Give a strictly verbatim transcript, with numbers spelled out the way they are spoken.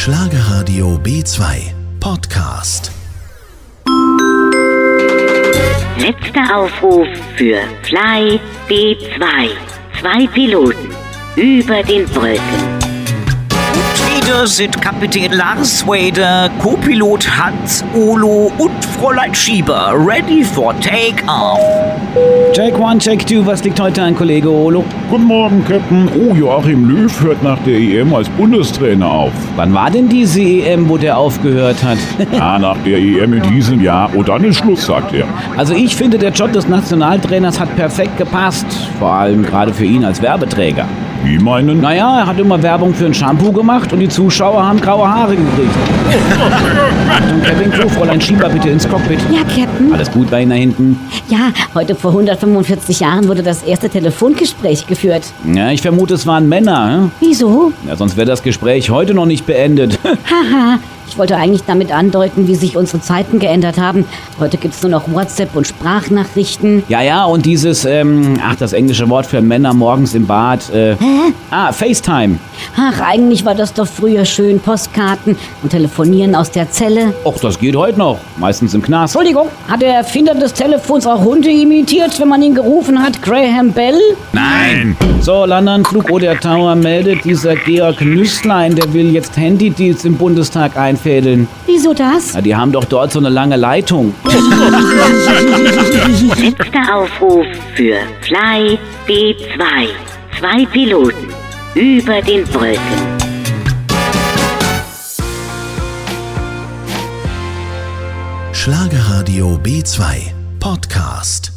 Schlagerradio B zwei Podcast. Letzter Aufruf für Fly B zwei. Zwei Piloten über den Wolken. Wieder sind Kapitän Lars Wader, Co-Pilot Hans Olo und Fräulein Schieber ready for take-off. Check one, check two, was liegt heute an, Kollege Olo? Guten Morgen, Captain. Oh, Joachim Löw hört nach der E M als Bundestrainer auf. Wann war denn diese E M, wo der aufgehört hat? Ja, nach der E M in diesem Jahr. Und dann ist Schluss, sagt er. Also ich finde, der Job des Nationaltrainers hat perfekt gepasst. Vor allem gerade für ihn als Werbeträger. Wie meinen? Naja, er hat immer Werbung für ein Shampoo gemacht und die Zuschauer haben graue Haare gekriegt. Achtung, Cabin Crew, Fräulein Schieber, bitte ins Cockpit. Ja, Captain. Alles gut bei Ihnen da hinten? Ja, heute vor hundertfünfundvierzig Jahren wurde das erste Telefongespräch geführt. Ja, ich vermute, es waren Männer. Hm? Wieso? Ja, sonst wäre das Gespräch heute noch nicht beendet. Haha, ich wollte eigentlich damit andeuten, wie sich unsere Zeiten geändert haben. Heute gibt's nur noch WhatsApp und Sprachnachrichten. Ja, ja, und dieses, ähm, ach, das englische Wort für Männer morgens im Bad. Äh, Hä? Ah, FaceTime. Ach, eigentlich war das doch früher schön. Postkarten und Telefonieren aus der Zelle. Och, das geht heute noch. Meistens im Knast. Entschuldigung, hat der Erfinder des Telefons auch Hunde imitiert, wenn man ihn gerufen hat? Graham Bell? Nein! So, London, Flug Oder Tower meldet, dieser Georg Nüßlein, der will jetzt Handydeals im Bundestag einfädeln. Wieso das? Na, die haben doch dort so eine lange Leitung. Letzter Aufruf für Fly B zwei. Zwei Piloten über den Wolken. Schlagerradio B zwei Podcast.